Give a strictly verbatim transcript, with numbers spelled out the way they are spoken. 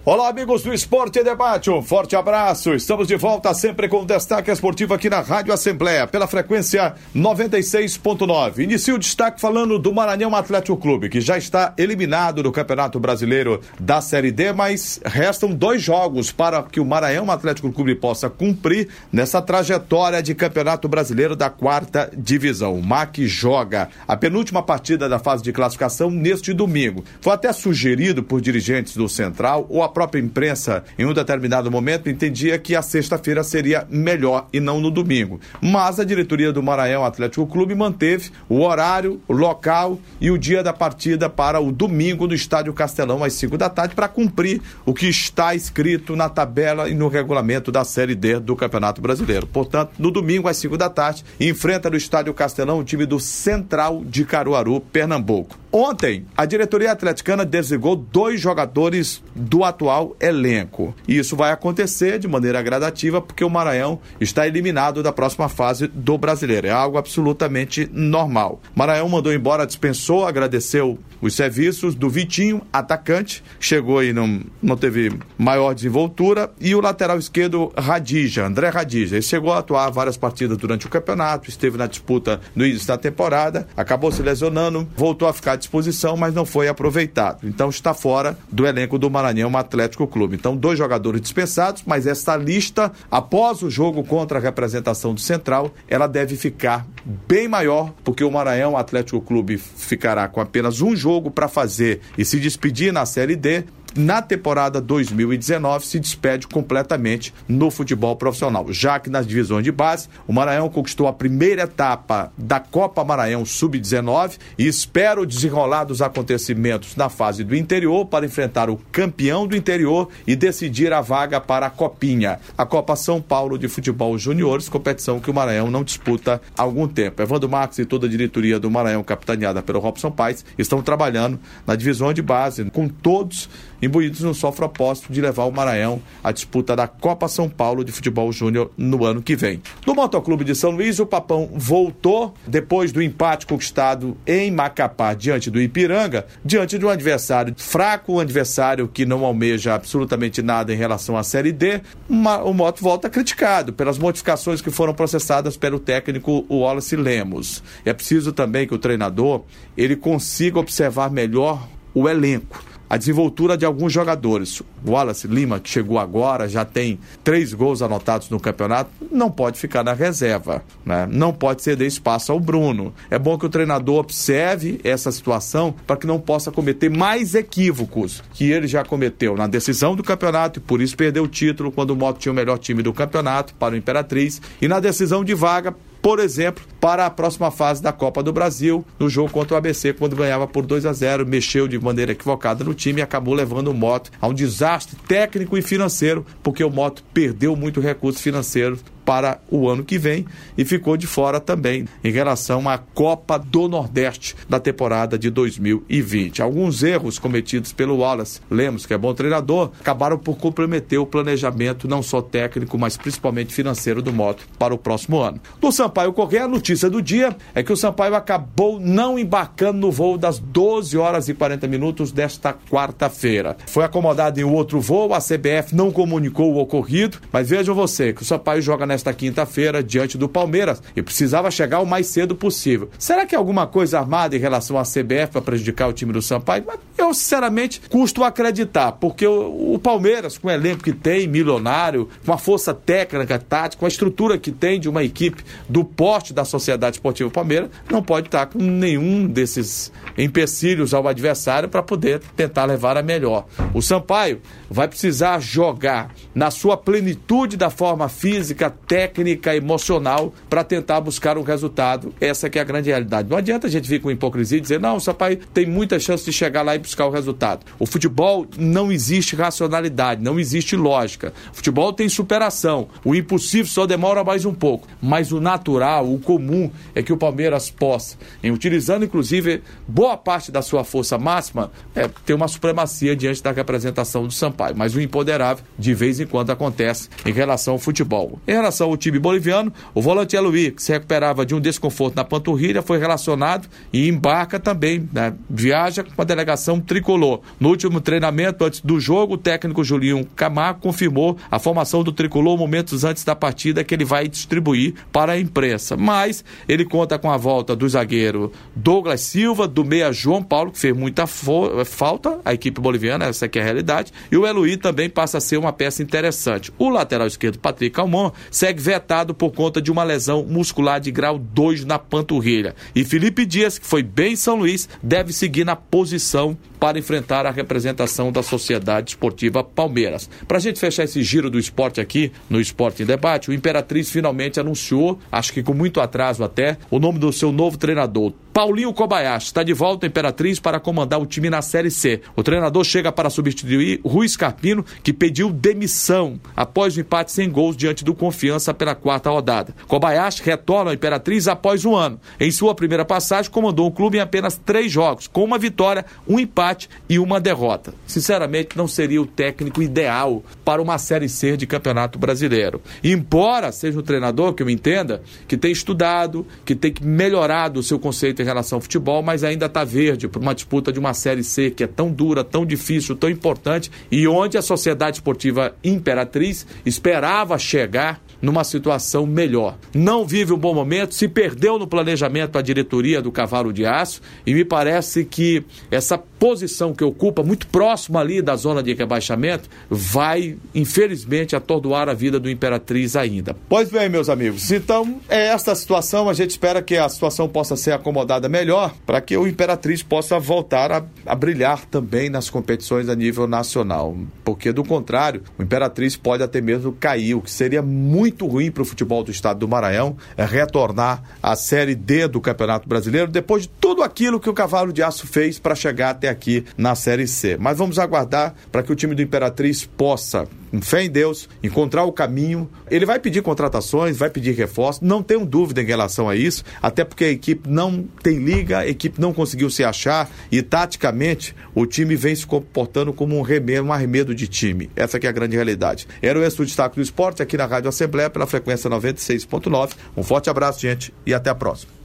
Olá, amigos do Esporte e Debate, um forte abraço. Estamos de volta sempre com destaque esportivo aqui na Rádio Assembleia, pela frequência noventa e seis ponto nove. Inicio o destaque falando do Maranhão Atlético Clube, que já está eliminado do Campeonato Brasileiro da Série D, mas restam dois jogos para que o Maranhão Atlético Clube possa cumprir nessa trajetória de Campeonato Brasileiro da quarta divisão. O M A C joga a penúltima partida da fase de classificação neste domingo. Foi até sugerido por dirigentes do Central, ou a própria imprensa, em um determinado momento, entendia que a sexta-feira seria melhor e não no domingo. Mas a diretoria do Maranhão Atlético Clube manteve o horário, o local e o dia da partida para o domingo no Estádio Castelão, às cinco da tarde, para cumprir o que está escrito na tabela e no regulamento da Série D do Campeonato Brasileiro. Portanto, no domingo, às cinco da tarde, enfrenta no Estádio Castelão o time do Central de Caruaru, Pernambuco. Ontem, a diretoria atleticana desligou dois jogadores do atual elenco. E isso vai acontecer de maneira gradativa porque o Maranhão está eliminado da próxima fase do Brasileiro. É algo absolutamente normal. Maranhão mandou embora, dispensou, agradeceu os serviços do Vitinho, atacante, chegou e não, não teve maior desenvoltura, e o lateral esquerdo Radija, André Radija. Ele chegou a atuar várias partidas durante o campeonato, esteve na disputa no início da temporada, acabou se lesionando, voltou a ficar à disposição, mas não foi aproveitado. Então está fora do elenco do Maranhão Atlético Clube. Então, dois jogadores dispensados, mas essa lista, após o jogo contra a representação do Central, ela deve ficar bem maior, porque o Maranhão Atlético Clube ficará com apenas um jogo jogo para fazer e se despedir na Série D. Na temporada dois mil e dezenove se despede completamente no futebol profissional, já que nas divisões de base o Maranhão conquistou a primeira etapa da Copa Maranhão sub dezenove e espera o desenrolar dos acontecimentos na fase do interior para enfrentar o campeão do interior e decidir a vaga para a Copinha, a Copa São Paulo de Futebol Juniores, competição que o Maranhão não disputa há algum tempo. Evandro Marques e toda a diretoria do Maranhão, capitaneada pelo Robson Paes, estão trabalhando na divisão de base com todos imbuídos no só propósito de levar o Maranhão à disputa da Copa São Paulo de Futebol Júnior no ano que vem. No Motoclube de São Luís, o Papão voltou depois do empate conquistado em Macapá diante do Ipiranga, diante de um adversário fraco, um adversário que não almeja absolutamente nada em relação à Série D. Uma, o Moto volta criticado pelas modificações que foram processadas pelo técnico Wallace Lemos. É preciso também que o treinador ele consiga observar melhor o elenco, a desenvoltura de alguns jogadores. O Wallace Lima, que chegou agora, já tem três gols anotados no campeonato, não pode ficar na reserva, né? Não pode ceder espaço ao Bruno. É bom que o treinador observe essa situação para que não possa cometer mais equívocos que ele já cometeu na decisão do campeonato e por isso perdeu o título quando o Moto tinha o melhor time do campeonato para o Imperatriz, e na decisão de vaga, por exemplo, para a próxima fase da Copa do Brasil, no jogo contra o A B C, quando ganhava por dois a zero, mexeu de maneira equivocada no time e acabou levando o Moto a um desastre técnico e financeiro, porque o Moto perdeu muito recurso financeiro para o ano que vem e ficou de fora também em relação à Copa do Nordeste da temporada de dois mil e vinte. Alguns erros cometidos pelo Wallace Lemos, que é bom treinador, acabaram por comprometer o planejamento não só técnico, mas principalmente financeiro do Moto para o próximo ano. No Sampaio Corrêa, a notícia do dia é que o Sampaio acabou não embarcando no voo das doze horas e quarenta minutos desta quarta-feira. Foi acomodado em outro voo, a C B F não comunicou o ocorrido, mas vejam você que o Sampaio joga nesta Nesta quinta-feira, diante do Palmeiras, e precisava chegar o mais cedo possível. Será que é alguma coisa armada em relação à C B F para prejudicar o time do Sampaio? Eu, sinceramente, custo acreditar, porque o, o Palmeiras, com o elenco que tem, milionário, com a força técnica, tática, com a estrutura que tem de uma equipe do porte da Sociedade Esportiva Palmeiras, não pode estar com nenhum desses empecilhos ao adversário para poder tentar levar a melhor. O Sampaio vai precisar jogar na sua plenitude da forma física, técnica, emocional, para tentar buscar um resultado. Essa que é a grande realidade. Não adianta a gente vir com hipocrisia e dizer, não, o Sampaio tem muita chance de chegar lá e buscar o resultado. O futebol não existe racionalidade, não existe lógica. O futebol tem superação. O impossível só demora mais um pouco. Mas o natural, o comum, é que o Palmeiras possa, em utilizando inclusive boa parte da sua força máxima, é, ter uma supremacia diante da representação do Sampaio. Mas o imponderável, de vez em quando, acontece em relação ao futebol. Em relação ao time boliviano, o volante Eloy, que se recuperava de um desconforto na panturrilha, foi relacionado e embarca também, né? Viaja com a delegação formação tricolor. No último treinamento, antes do jogo, o técnico Julinho Camargo confirmou a formação do tricolor momentos antes da partida, que ele vai distribuir para a imprensa. Mas ele conta com a volta do zagueiro Douglas Silva, do meia João Paulo, que fez muita fo- falta, a equipe boliviana, essa aqui é a realidade, e o Eloy também passa a ser uma peça interessante. O lateral esquerdo, Patrick Almon, segue vetado por conta de uma lesão muscular de grau dois na panturrilha. E Felipe Dias, que foi bem em São Luís, deve seguir na posição para enfrentar a representação da Sociedade Esportiva Palmeiras. Para a gente fechar esse giro do esporte aqui, no Esporte em Debate, o Imperatriz finalmente anunciou, acho que com muito atraso até, o nome do seu novo treinador. Paulinho Kobayashi está de volta à Imperatriz para comandar o time na Série C. O treinador chega para substituir Rui Scarpino, que pediu demissão após o empate sem gols diante do Confiança pela quarta rodada. Kobayashi retorna à Imperatriz após um ano. Em sua primeira passagem, comandou o clube em apenas três jogos, com uma vitória, um empate e uma derrota. Sinceramente, não seria o técnico ideal para uma Série C de Campeonato Brasileiro. Embora seja um treinador, que eu entenda, que tem estudado, que tem melhorado o seu conceito em relação ao futebol, mas ainda está verde por uma disputa de uma Série C que é tão dura, tão difícil, tão importante, e onde a Sociedade Esportiva Imperatriz esperava chegar numa situação melhor. Não vive um bom momento, se perdeu no planejamento a diretoria do Cavalo de Aço, e me parece que essa posição que ocupa, muito próximo ali da zona de rebaixamento, vai, infelizmente, atordoar a vida do Imperatriz ainda. Pois bem, meus amigos, então é esta a situação. A gente espera que a situação possa ser acomodada melhor, para que o Imperatriz possa voltar a, a brilhar também nas competições a nível nacional, porque do contrário, o Imperatriz pode até mesmo cair, o que seria muito ruim para o futebol do estado do Maranhão, é retornar à Série D do Campeonato Brasileiro, depois de tudo aquilo que o Cavalo de Aço fez para chegar até aqui na Série C. Mas vamos aguardar para que o time do Imperatriz possa, com fé em Deus, encontrar o caminho. Ele vai pedir contratações, vai pedir reforços, não tenho dúvida em relação a isso, até porque a equipe não tem liga, a equipe não conseguiu se achar e taticamente o time vem se comportando como um remedo, um arremedo de time. Essa que é a grande realidade. Era o esse o destaque do esporte aqui na Rádio Assembleia pela frequência noventa e seis ponto nove. Um forte abraço, gente, e até a próxima.